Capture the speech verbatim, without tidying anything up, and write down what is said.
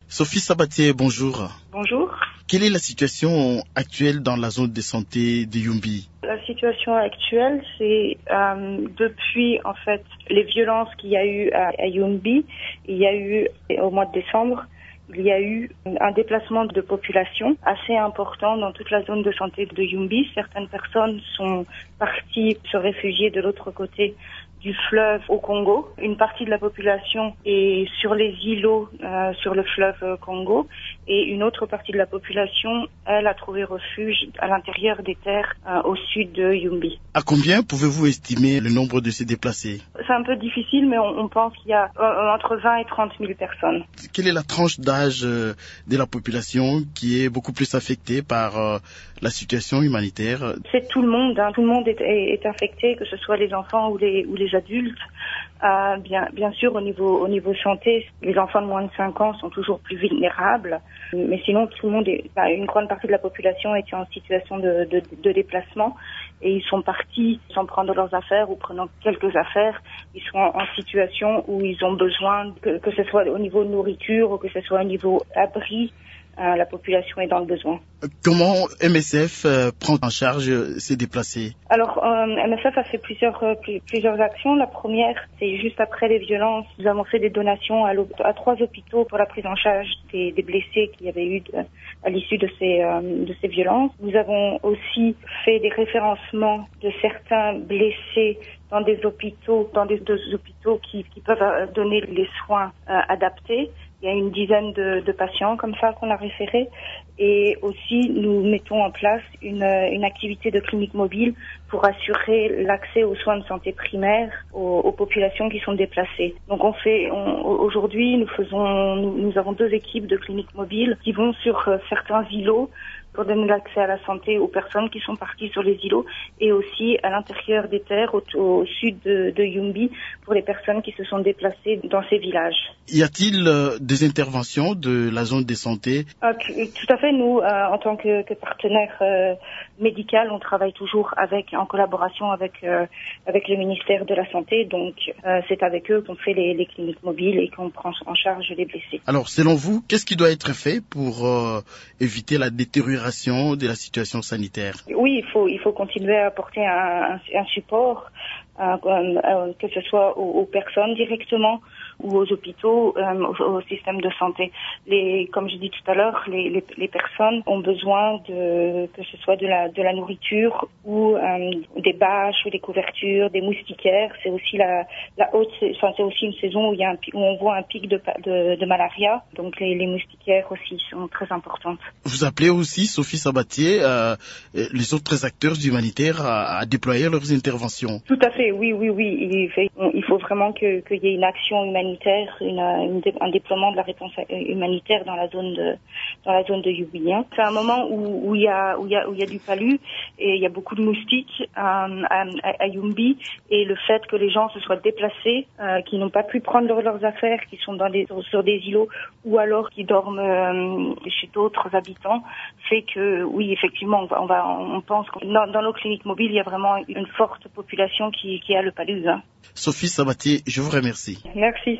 Sophie Sabatier, bonjour. Bonjour. Quelle est la situation actuelle dans la zone de santé de Yumbi? La situation actuelle, c'est euh, depuis en fait les violences qu'il y a eu à, à Yumbi, il y a eu au mois de décembre, il y a eu un déplacement de population assez important dans toute la zone de santé de Yumbi. Certaines personnes sont parties se réfugier de l'autre côté du fleuve au Congo. Une partie de la population est sur les îlots euh, sur le fleuve Congo et une autre partie de la population, elle, a trouvé refuge à l'intérieur des terres euh, au sud de Yumbi. À combien pouvez-vous estimer le nombre de ces déplacés? C'est un peu difficile, mais on, on pense qu'il y a euh, entre vingt et trente mille personnes. Quelle est la tranche d'âge euh, de la population qui est beaucoup plus affectée par euh, la situation humanitaire? C'est tout le monde, hein. Tout le monde est, est, est affecté, que ce soit les enfants ou les, ou les adultes. Euh, bien, bien sûr, au niveau, au niveau santé, les enfants de moins de cinq ans sont toujours plus vulnérables. Mais sinon, tout le monde est, bah, une grande partie de la population est en situation de, de, de déplacement et ils sont partis sans prendre leurs affaires ou prenant quelques affaires. Ils sont en, en situation où ils ont besoin, que, que ce soit au niveau nourriture ou que ce soit au niveau abri. Euh, la population est dans le besoin. Comment M S F euh, prend en charge ces déplacés? Alors, euh, M S F a fait plusieurs euh, plus, plusieurs actions. La première, c'est juste après les violences, nous avons fait des donations à, à trois hôpitaux pour la prise en charge des, des blessés qu'il y avait eu de, à l'issue de ces euh, de ces violences. Nous avons aussi fait des référencements de certains blessés dans des hôpitaux, dans des, des hôpitaux qui, qui peuvent donner les soins euh, adaptés. Il y a une dizaine de, de patients comme ça qu'on a référés. Et aussi, nous mettons en place une, une activité de clinique mobile pour assurer l'accès aux soins de santé primaires aux, aux populations qui sont déplacées. Donc, on fait, on, aujourd'hui, nous faisons, nous, nous avons deux équipes de cliniques mobiles qui vont sur euh, certains îlots pour donner l'accès à la santé aux personnes qui sont parties sur les îlots et aussi à l'intérieur des terres au, au sud de, de Yumbi pour les personnes qui se sont déplacées dans ces villages. Y a-t-il euh, des interventions de la zone de santé? euh, Tout à fait. Nous, euh, en tant que, que partenaire euh, médical, on travaille toujours avec, en collaboration avec euh, avec le ministère de la Santé. Donc, euh, c'est avec eux qu'on fait les, les cliniques mobiles et qu'on prend en charge les blessés. Alors, selon vous, qu'est-ce qui doit être fait pour euh, éviter la détérioration de la situation sanitaire? Oui, il faut il faut continuer à apporter un, un, un support, euh, euh, que ce soit aux, aux personnes directement ou aux hôpitaux, euh, au, au système de santé. Les, comme je dis tout à l'heure, les, les, les personnes ont besoin de que ce soit de la de la nourriture ou euh, des bâches ou des couvertures, des moustiquaires. C'est aussi la la haute, enfin c'est aussi une saison où il y a un, où on voit un pic de de, de malaria. Donc les, les moustiquaires aussi sont très importantes. Vous appelez aussi Sophie Sabatier euh, les autres acteurs humanitaires à, à déployer leurs interventions. Tout à fait, oui, oui, oui. Il, fait, il faut vraiment que qu'il y ait une action humanitaire. Une, une, un déploiement de la réponse humanitaire dans la zone de dans la zone de Yumbi. C'est un moment où, où il y a où il y a où il y a du palu et il y a beaucoup de moustiques euh, à, à Yumbi et le fait que les gens se soient déplacés, euh, qui n'ont pas pu prendre leurs, leurs affaires, qui sont dans des sur des îlots ou alors qui dorment euh, chez d'autres habitants, fait que oui effectivement on va on, va, on pense que dans, dans nos cliniques mobiles il y a vraiment une forte population qui qui a le palu. Hein. Sophie Sabatier, je vous remercie. Merci.